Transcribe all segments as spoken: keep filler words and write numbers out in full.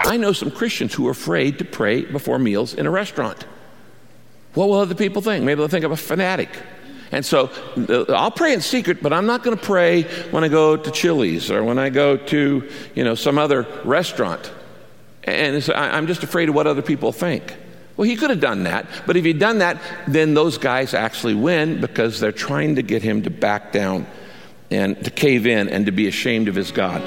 I know some Christians who are afraid to pray before meals in a restaurant. What will other people think? Maybe they'll think I'm a fanatic. And so uh, I'll pray in secret, but I'm not going to pray when I go to Chili's or when I go to, you know, some other restaurant. And it's, I, I'm just afraid of what other people think. Well, he could have done that, but if he'd done that, then those guys actually win because they're trying to get him to back down and to cave in and to be ashamed of his God.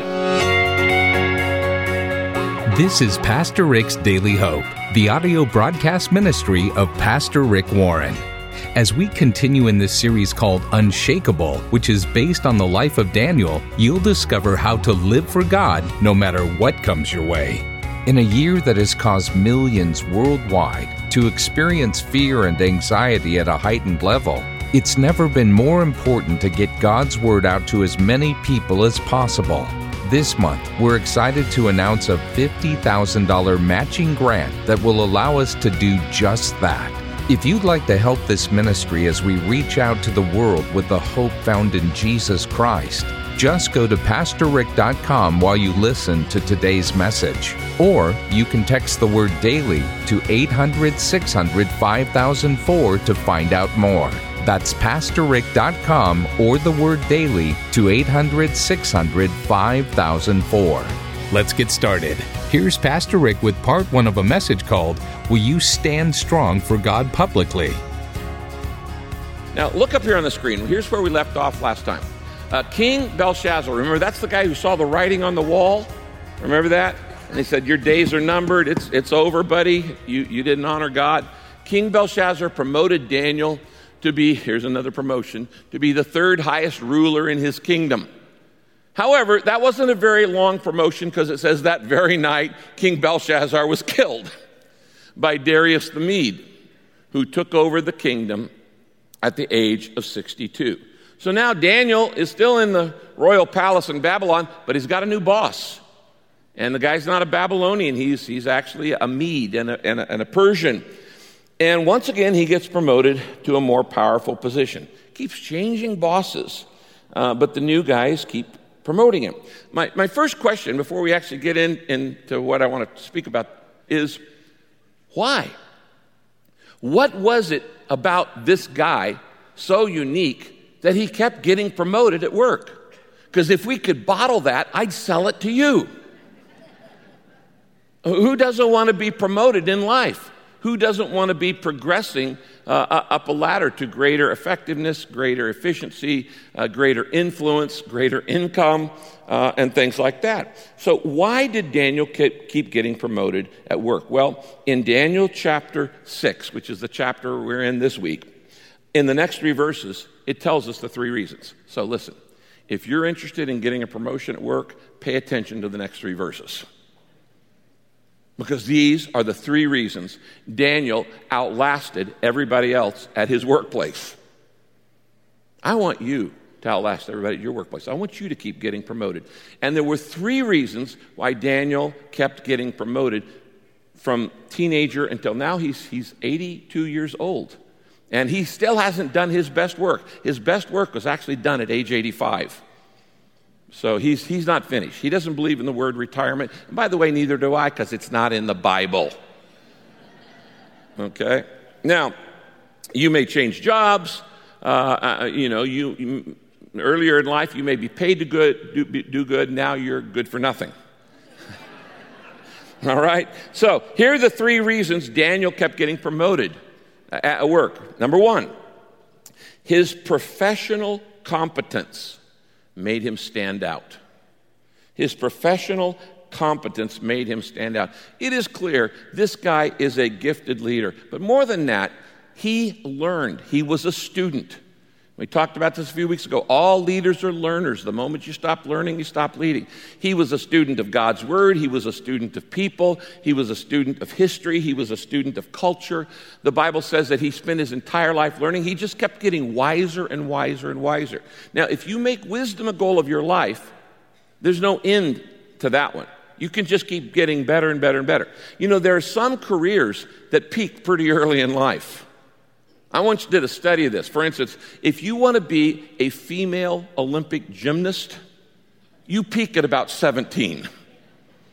This is Pastor Rick's Daily Hope, the audio broadcast ministry of Pastor Rick Warren. As we continue in this series called Unshakable, which is based on the life of Daniel, you'll discover how to live for God no matter what comes your way. In a year that has caused millions worldwide to experience fear and anxiety at a heightened level, it's never been more important to get God's word out to as many people as possible. This month, we're excited to announce a fifty thousand dollars matching grant that will allow us to do just that. If you'd like to help this ministry as we reach out to the world with the hope found in Jesus Christ, just go to pastor rick dot com while you listen to today's message. Or you can text the word DAILY to eight hundred, six hundred, five thousand four to find out more. That's pastor rick dot com or the word DAILY to eight hundred, six hundred, five thousand four. Let's get started. Here's Pastor Rick with part one of a message called, Will You Stand Strong for God Publicly? Now, look up here on the screen. Here's where we left off last time. Uh, King Belshazzar, remember, that's the guy who saw the writing on the wall? Remember that? And he said, your days are numbered. It's it's over, buddy. You, you didn't honor God. King Belshazzar promoted Daniel to be, here's another promotion, to be the third highest ruler in his kingdom. However, that wasn't a very long promotion because it says that very night, King Belshazzar was killed by Darius the Mede, who took over the kingdom at the age of sixty-two. So now Daniel is still in the royal palace in Babylon, but he's got a new boss. And the guy's not a Babylonian. He's, he's actually a Mede and a, and, a, and a Persian. And once again, he gets promoted to a more powerful position. Keeps changing bosses, uh, but the new guys keep promoting him. My my first question, before we actually get in, into what I want to speak about, is why? What was it about this guy so unique that he kept getting promoted at work? Because if we could bottle that, I'd sell it to you. Who doesn't want to be promoted in life? Who doesn't want to be progressing uh, up a ladder to greater effectiveness, greater efficiency, uh, greater influence, greater income, uh, and things like that? So why did Daniel keep getting promoted at work? Well, in Daniel chapter six, which is the chapter we're in this week, in the next three verses, it tells us the three reasons. So listen, if you're interested in getting a promotion at work, pay attention to the next three verses. Because these are the three reasons Daniel outlasted everybody else at his workplace. I want you to outlast everybody at your workplace. I want you to keep getting promoted. And there were three reasons why Daniel kept getting promoted from teenager until now. He's, he's eighty-two years old. And he still hasn't done his best work. His best work was actually done at age eighty-five. So he's he's not finished. He doesn't believe in the word retirement. And by the way, neither do I, because it's not in the Bible. Okay? Now, you may change jobs. Uh, uh, you know, you, you earlier in life, you may be paid to good, do, do good. Now you're good for nothing. All right? So here are the three reasons Daniel kept getting promoted at work. Number one, his professional competence made him stand out. His professional competence made him stand out. It is clear this guy is a gifted leader. But more than that, he learned. He was a student. We talked about this a few weeks ago. All leaders are learners. The moment you stop learning, you stop leading. He was a student of God's Word. He was a student of people. He was a student of history. He was a student of culture. The Bible says that he spent his entire life learning. He just kept getting wiser and wiser and wiser. Now, if you make wisdom a goal of your life, there's no end to that one. You can just keep getting better and better and better. You know, there are some careers that peak pretty early in life. I want you to study this. For instance, if you want to be a female Olympic gymnast, you peak at about seventeen.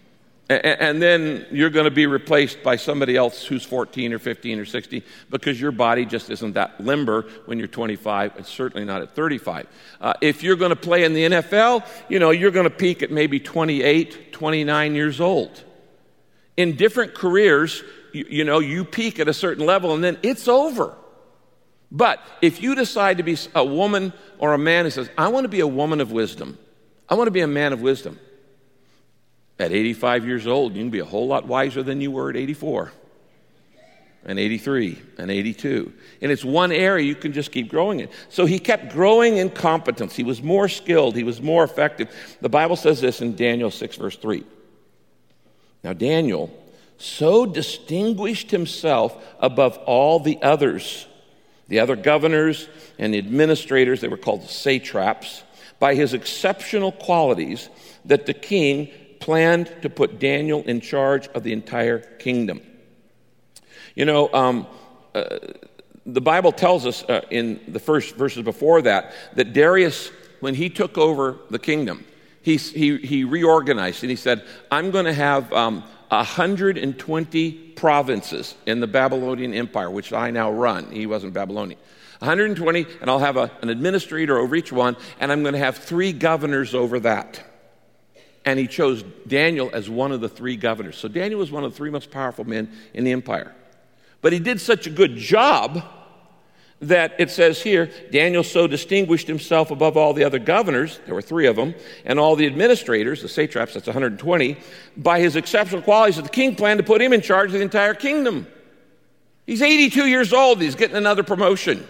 And then you're going to be replaced by somebody else who's fourteen or fifteen or sixteen because your body just isn't that limber when you're twenty-five. It's certainly not at thirty-five. Uh, if you're going to play in the N F L, you know, you're going to peak at maybe twenty-eight, twenty-nine years old. In different careers, you, you know, you peak at a certain level and then it's over. But if you decide to be a woman or a man who says, I want to be a woman of wisdom, I want to be a man of wisdom, at eighty-five years old, you can be a whole lot wiser than you were at eighty-four, and eighty-three, and eighty-two. And it's one area you can just keep growing in. So he kept growing in competence. He was more skilled. He was more effective. The Bible says this in Daniel six, verse three. Now, Daniel so distinguished himself above all the others, the other governors and the administrators, they were called satraps, by his exceptional qualities that the king planned to put Daniel in charge of the entire kingdom. You know, um, uh, the Bible tells us uh, in the first verses before that, that Darius, when he took over the kingdom, he, he, he reorganized and he said, I'm going to have um, one hundred twenty provinces in the Babylonian Empire, which I now run. He wasn't Babylonian. one hundred twenty, and I'll have a, an administrator over each one, and I'm going to have three governors over that. And he chose Daniel as one of the three governors. So Daniel was one of the three most powerful men in the empire. But he did such a good job that it says here, Daniel so distinguished himself above all the other governors, there were three of them, and all the administrators, the satraps, that's one hundred twenty, by his exceptional qualities that the king planned to put him in charge of the entire kingdom. He's eighty-two years old. He's getting another promotion.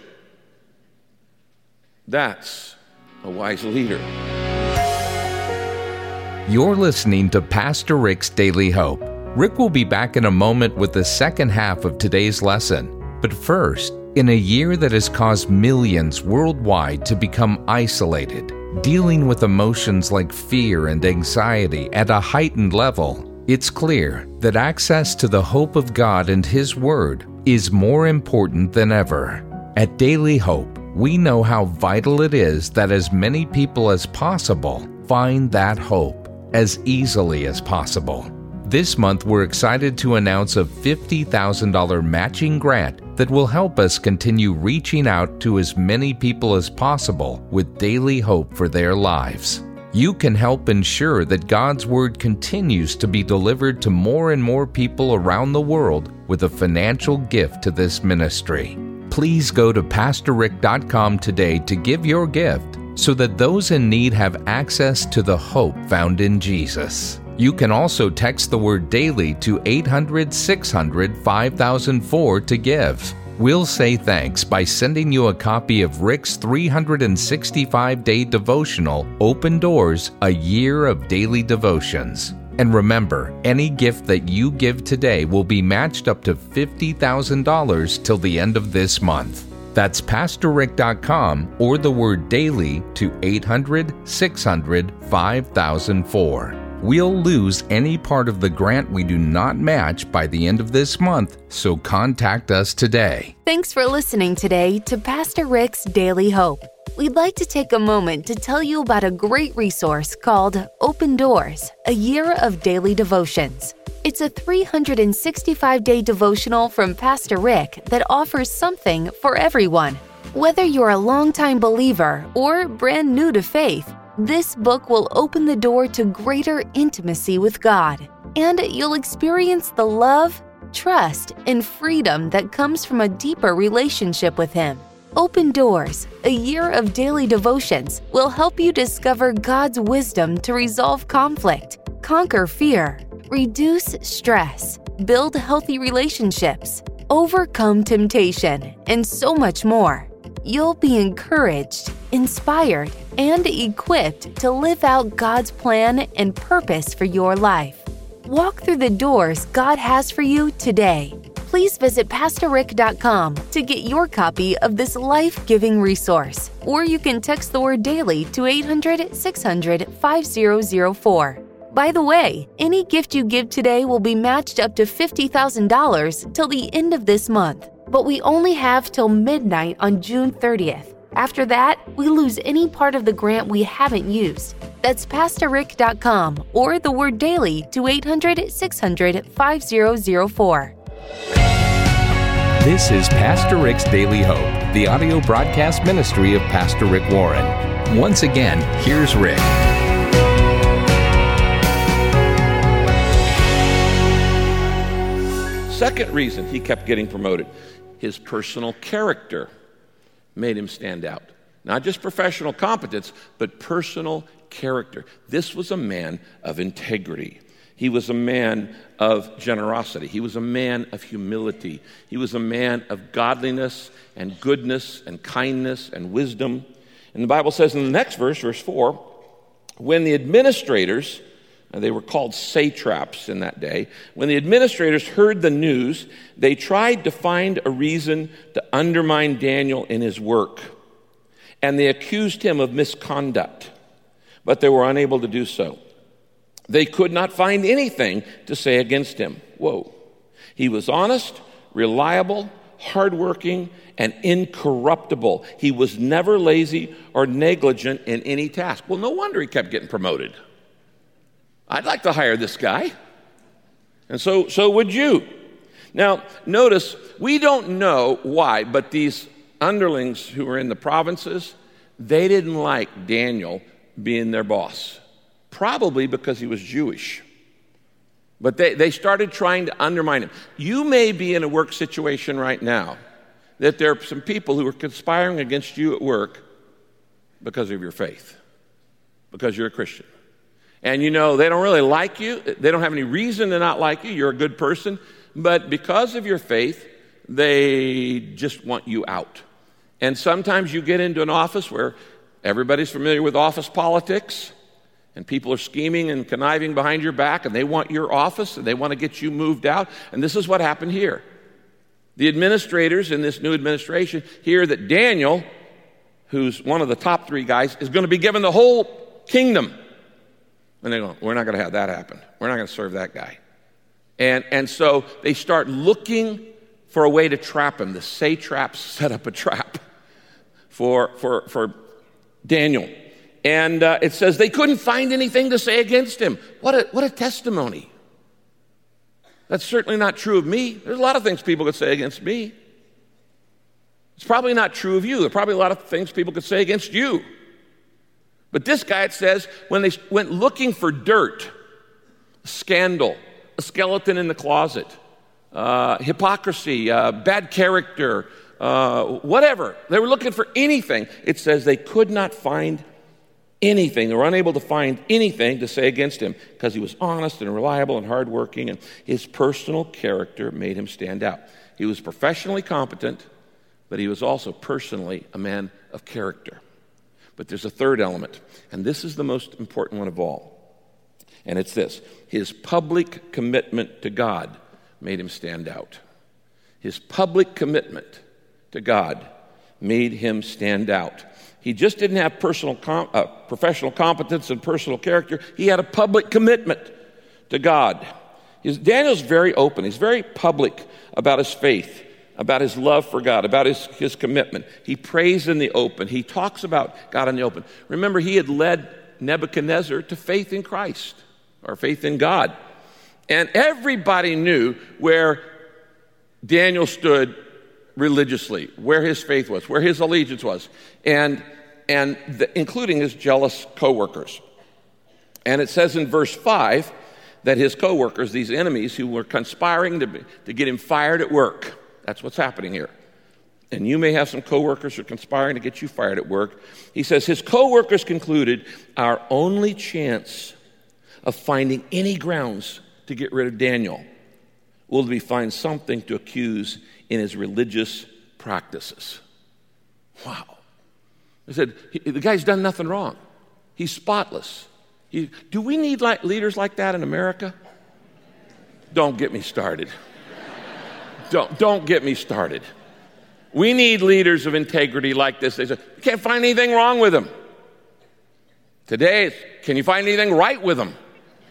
That's a wise leader. You're listening to Pastor Rick's Daily Hope. Rick will be back in a moment with the second half of today's lesson. But first, in a year that has caused millions worldwide to become isolated, dealing with emotions like fear and anxiety at a heightened level, it's clear that access to the hope of God and His Word is more important than ever. At Daily Hope, we know how vital it is that as many people as possible find that hope as easily as possible. This month, we're excited to announce a fifty thousand dollars matching grant that will help us continue reaching out to as many people as possible with daily hope for their lives. You can help ensure that God's Word continues to be delivered to more and more people around the world with a financial gift to this ministry. Please go to pastor rick dot com today to give your gift so that those in need have access to the hope found in Jesus. You can also text the word DAILY to eight hundred, six hundred, five thousand four to give. We'll say thanks by sending you a copy of Rick's three hundred sixty-five day devotional, Open Doors, a Year of Daily Devotions. And remember, any gift that you give today will be matched up to fifty thousand dollars till the end of this month. That's pastor rick dot com or the word DAILY to eight hundred, six hundred, five thousand four. We'll lose any part of the grant we do not match by the end of this month, so contact us today. Thanks for listening today to Pastor Rick's Daily Hope. We'd like to take a moment to tell you about a great resource called Open Doors, a Year of Daily Devotions. It's a three hundred sixty-five day devotional from Pastor Rick that offers something for everyone. Whether you're a longtime believer or brand new to faith, this book will open the door to greater intimacy with God, and you'll experience the love, trust, and freedom that comes from a deeper relationship with Him. Open Doors, a Year of Daily Devotions, will help you discover God's wisdom to resolve conflict, conquer fear, reduce stress, build healthy relationships, overcome temptation, and so much more. You'll be encouraged, inspired, and equipped to live out God's plan and purpose for your life. Walk through the doors God has for you today. Please visit pastor rick dot com to get your copy of this life-giving resource, or you can text the word DAILY to eight hundred, six hundred, five thousand four. By the way, any gift you give today will be matched up to fifty thousand dollars till the end of this month, but we only have till midnight on June thirtieth. After that, we lose any part of the grant we haven't used. That's pastor rick dot com or the word daily to eight hundred, six hundred, five zero zero four. This is Pastor Rick's Daily Hope, the audio broadcast ministry of Pastor Rick Warren. Once again, here's Rick. Second reason he kept getting promoted, his personal character made him stand out. Not just professional competence, but personal character. This was a man of integrity. He was a man of generosity. He was a man of humility. He was a man of godliness and goodness and kindness and wisdom. And the Bible says in the next verse, verse four, when the administrators, and they were called satraps in that day, when the administrators heard the news, they tried to find a reason to undermine Daniel in his work. And they accused him of misconduct, but they were unable to do so. They could not find anything to say against him. Whoa. He was honest, reliable, hardworking, and incorruptible. He was never lazy or negligent in any task. Well, no wonder he kept getting promoted. I'd like to hire this guy. And so, so would you. Now, notice, we don't know why, but these underlings who were in the provinces, they didn't like Daniel being their boss. Probably because he was Jewish. But they, they started trying to undermine him. You may be in a work situation right now that there are some people who are conspiring against you at work because of your faith, because you're a Christian. And you know, they don't really like you. They don't have any reason to not like you. You're a good person. But because of your faith, they just want you out. And sometimes you get into an office where everybody's familiar with office politics, and people are scheming and conniving behind your back, and they want your office, and they want to get you moved out. And this is what happened here. The administrators in this new administration hear that Daniel, who's one of the top three guys, is going to be given the whole kingdom. And they go, we're not going to have that happen. We're not going to serve that guy. And, and so they start looking for a way to trap him. The satraps set up a trap for, for, for Daniel. And uh, it says they couldn't find anything to say against him. What a, what a testimony. That's certainly not true of me. There's a lot of things people could say against me. It's probably not true of you. There are probably a lot of things people could say against you. But this guy, it says, when they went looking for dirt, scandal, a skeleton in the closet, uh, hypocrisy, uh, bad character, uh, whatever. They were looking for anything. It says they could not find anything. They were unable to find anything to say against him because he was honest and reliable and hardworking, and his personal character made him stand out. He was professionally competent, but he was also personally a man of character. But there's a third element, and this is the most important one of all. And it's this: his public commitment to God made him stand out. His public commitment to God made him stand out. He just didn't have personal, com- uh, professional competence and personal character. He had a public commitment to God. His, Daniel's very open. He's very public about his faith, about his love for God, about his, his commitment. He prays in the open. He talks about God in the open. Remember, he had led Nebuchadnezzar to faith in Christ, or faith in God. And everybody knew where Daniel stood religiously, where his faith was, where his allegiance was, and and the, including his jealous co-workers. And it says in verse five that his co-workers, these enemies who were conspiring to, to get him fired at work, that's what's happening here. And you may have some co-workers who are conspiring to get you fired at work. He says his co-workers concluded, our only chance of finding any grounds to get rid of Daniel will be find something to accuse in his religious practices. Wow. They said, the guy's done nothing wrong. He's spotless. He, do we need like leaders like that in America? Don't get me started. Don't, don't get me started. We need leaders of integrity like this. They say, you can't find anything wrong with him. Today, it's, can you find anything right with him?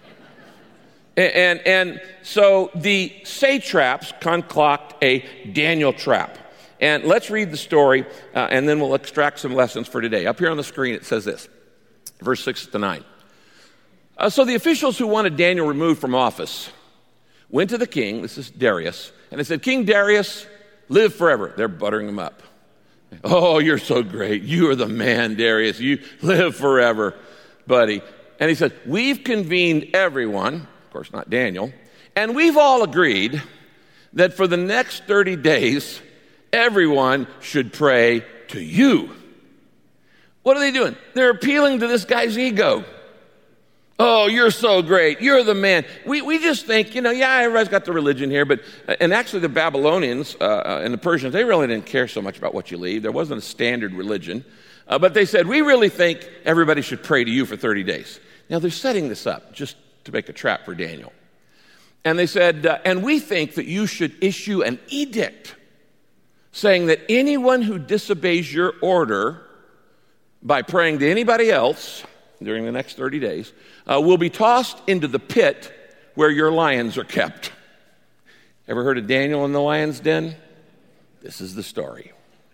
And, and, and so the satraps concocted a Daniel trap. And let's read the story, uh, and then we'll extract some lessons for today. Up here on the screen, it says this, verse six to nine. Uh, so the officials who wanted Daniel removed from office went to the king, this is Darius, and they said, King Darius, live forever. They're buttering him up. Oh, you're so great. You are the man, Darius. You live forever, buddy. And he said, we've convened everyone, of course not Daniel, and we've all agreed that for the next thirty days, everyone should pray to you. What are they doing? They're appealing to this guy's ego. Oh, you're so great. You're the man. We we just think, you know, yeah, everybody's got the religion here, but, and actually the Babylonians uh, and the Persians, they really didn't care so much about what you believe. There wasn't a standard religion. Uh, but they said, we really think everybody should pray to you for thirty days. Now, they're setting this up just to make a trap for Daniel. And they said, uh, and we think that you should issue an edict saying that anyone who disobeys your order by praying to anybody else during the next thirty days uh, will be tossed into the pit where your lions are kept. Ever heard of Daniel in the lion's den? This is the story.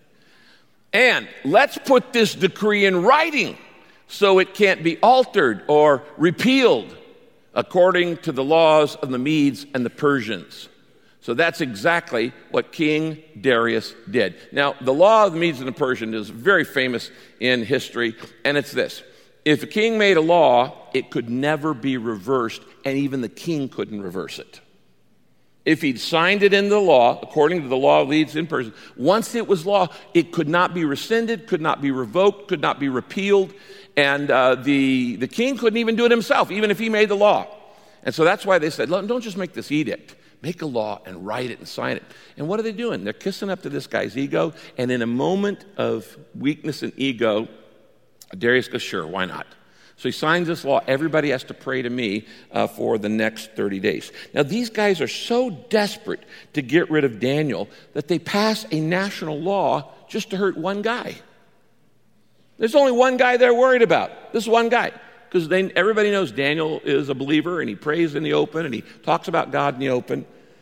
And let's put this decree in writing so it can't be altered or repealed according to the laws of the Medes and the Persians. So that's exactly what King Darius did. Now, the law of the Medes and the Persians is very famous in history, and it's this. If a king made a law, it could never be reversed, and even the king couldn't reverse it. If he'd signed it into the law, according to the law of Medes and Persians, once it was law, it could not be rescinded, could not be revoked, could not be repealed, and uh, the, the king couldn't even do it himself, even if he made the law. And so that's why they said, don't just make this edict. Make a law and write it and sign it. And what are they doing? They're kissing up to this guy's ego, and in a moment of weakness and ego, Darius goes, sure, why not? So he signs this law. Everybody has to pray to me uh, for the next thirty days. Now, these guys are so desperate to get rid of Daniel that they pass a national law just to hurt one guy. There's only one guy they're worried about. This one guy. Because everybody knows Daniel is a believer, and he prays in the open, and he talks about God in the open.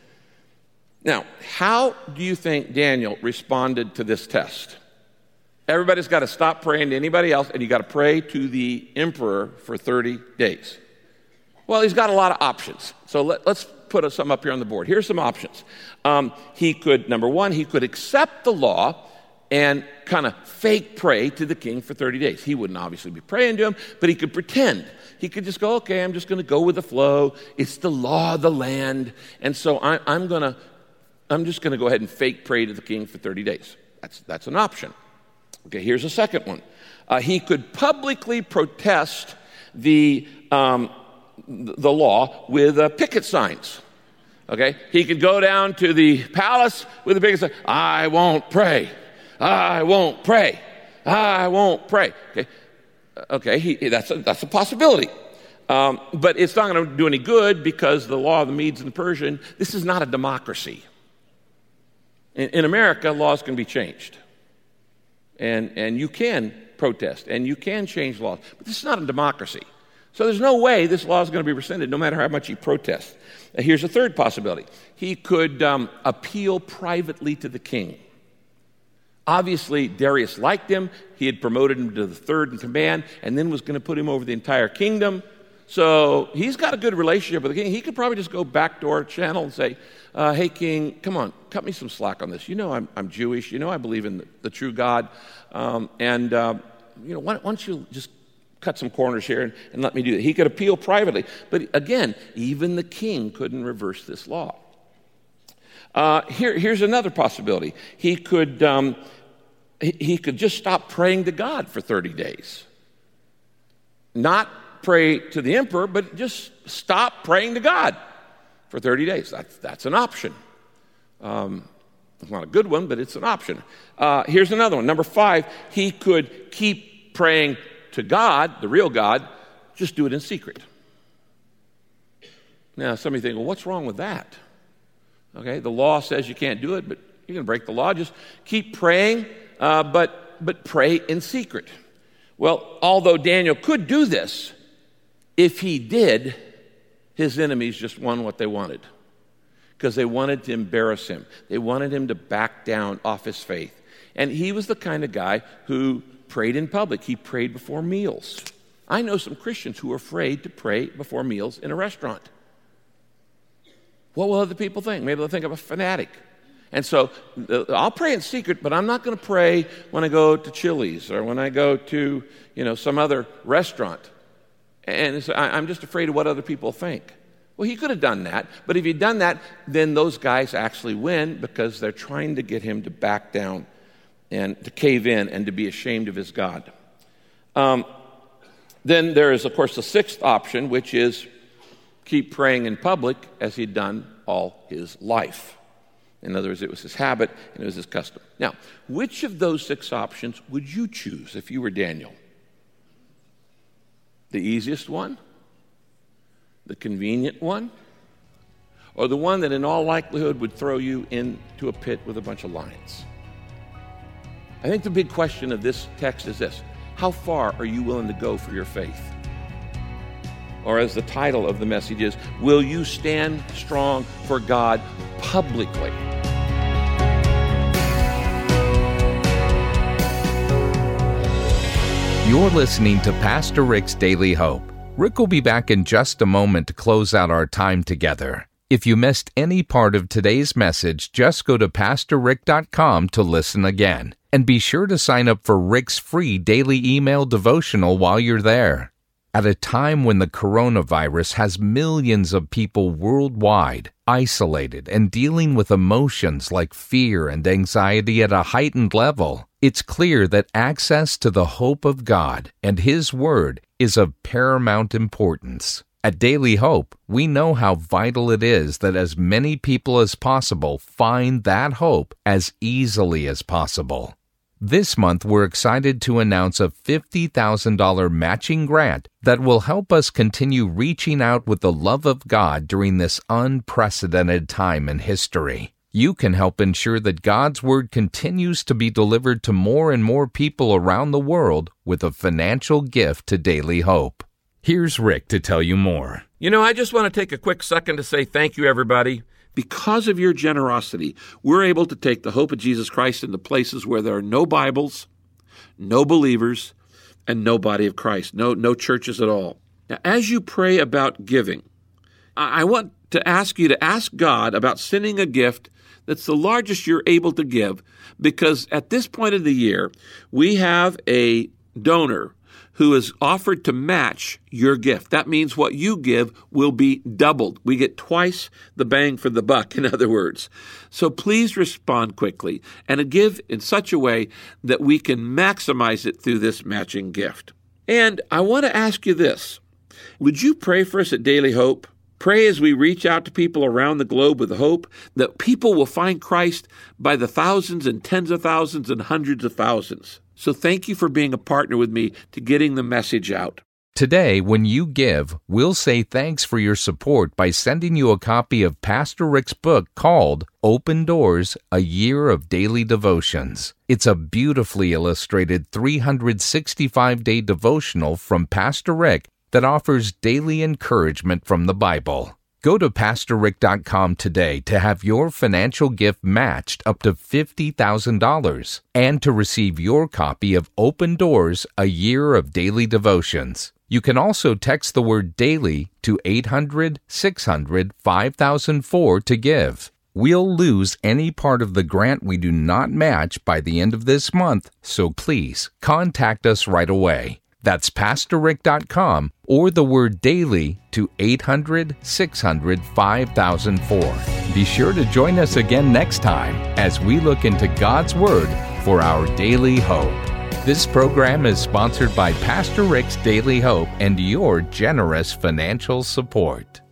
Now, how do you think Daniel responded to this test? Everybody's got to stop praying to anybody else, and you got to pray to the emperor for thirty days. Well, he's got a lot of options. So let, let's put some up here on the board. Here's some options. Um, he could, number one, he could accept the law and kind of fake pray to the king for thirty days. He wouldn't obviously be praying to him, but he could pretend. He could just go, okay, I'm just going to go with the flow. It's the law of the land. And so I, I'm going to, I'm just going to go ahead and fake pray to the king for thirty days. That's, that's an option. Okay, here's a second one. Uh, he could publicly protest the, um, the law with uh, picket signs. Okay, he could go down to the palace with a picket sign, I won't pray. I won't pray. I won't pray. Okay, okay, he, that's, a, that's a possibility. Um, but it's not going to do any good because the law of the Medes and the Persians, this is not a democracy. In, in America, laws can be changed. And, and you can protest, and you can change laws. But this is not a democracy. So there's no way this law is going to be rescinded no matter how much he protests. Uh, here's a third possibility. He could um, appeal privately to the king. Obviously, Darius liked him. He had promoted him to the third in command and then was going to put him over the entire kingdom. So he's got a good relationship with the king. He could probably just go backdoor channel and say, uh, hey, king, come on, cut me some slack on this. You know I'm, I'm Jewish. You know I believe in the, the true God. Um, and, uh, you know, why, why don't you just cut some corners here and, and let me do that? He could appeal privately. But again, even the king couldn't reverse this law. Uh, here, here's another possibility. He could, um, he, he could just stop praying to God for thirty days. Not pray to the emperor, but just stop praying to God for thirty days. That's, that's an option. Um, it's not a good one, but it's an option. Uh, here's another one. Number five, he could keep praying to God, the real God, just do it in secret. Now, some of you think, well, what's wrong with that? Okay, the law says you can't do it, but you can break the law. Just keep praying, uh, but but pray in secret. Well, although Daniel could do this, if he did, his enemies just won what they wanted. because they wanted to embarrass him. They wanted him to back down off his faith. And he was the kind of guy who prayed in public. He prayed before meals. I know some Christians who are afraid to pray before meals in a restaurant. What will other people think? Maybe they'll think I'm a fanatic. And so uh, I'll pray in secret, but I'm not going to pray when I go to Chili's or when I go to, you know, some other restaurant. And so I, I'm just afraid of what other people think. Well, he could have done that, but if he'd done that, then those guys actually win because they're trying to get him to back down and to cave in and to be ashamed of his God. Um, then there is, of course, the sixth option, which is keep praying in public as he'd done all his life. In other words, it was his habit and it was his custom. Now, which of those six options would you choose if you were Daniel? The easiest one? The convenient one? Or the one that in all likelihood would throw you into a pit with a bunch of lions? I think the big question of this text is this: how far are you willing to go for your faith? Or as the title of the message is, will you stand strong for God publicly? You're listening to Pastor Rick's Daily Hope. Rick will be back in just a moment to close out our time together. If you missed any part of today's message, just go to pastor rick dot com to listen again. And be sure to sign up for Rick's free daily email devotional while you're there. At a time when the coronavirus has millions of people worldwide isolated and dealing with emotions like fear and anxiety at a heightened level, it's clear that access to the hope of God and His Word is of paramount importance. At Daily Hope, we know how vital it is that as many people as possible find that hope as easily as possible. This month, we're excited to announce a fifty thousand dollars matching grant that will help us continue reaching out with the love of God during this unprecedented time in history. You can help ensure that God's Word continues to be delivered to more and more people around the world with a financial gift to Daily Hope. Here's Rick to tell you more. You know, I just want to take a quick second to say thank you, everybody. Because of your generosity, we're able to take the hope of Jesus Christ into places where there are no Bibles, no believers, and no body of Christ, no, no churches at all. Now, as you pray about giving, I want to ask you to ask God about sending a gift that's the largest you're able to give, because at this point of the year, we have a donor who has offered to match your gift. That means what you give will be doubled. We get twice the bang for the buck, in other words. So please respond quickly and give in such a way that we can maximize it through this matching gift. And I want to ask you this. Would you pray for us at Daily Hope? Pray as we reach out to people around the globe with hope that people will find Christ by the thousands and tens of thousands and hundreds of thousands. So thank you for being a partner with me to getting the message out. Today, when you give, we'll say thanks for your support by sending you a copy of Pastor Rick's book called Open Doors, A Year of Daily Devotions. It's a beautifully illustrated three hundred sixty-five day devotional from Pastor Rick that offers daily encouragement from the Bible. Go to pastor rick dot com today to have your financial gift matched up to fifty thousand dollars and to receive your copy of Open Doors, A Year of Daily Devotions. You can also text the word DAILY to eight hundred, six hundred, five thousand four to give. We'll lose any part of the grant we do not match by the end of this month, so please contact us right away. That's pastor rick dot com or the word DAILY to eight hundred, six hundred, five thousand four. Be sure to join us again next time as we look into God's Word for our daily hope. This program is sponsored by Pastor Rick's Daily Hope and your generous financial support.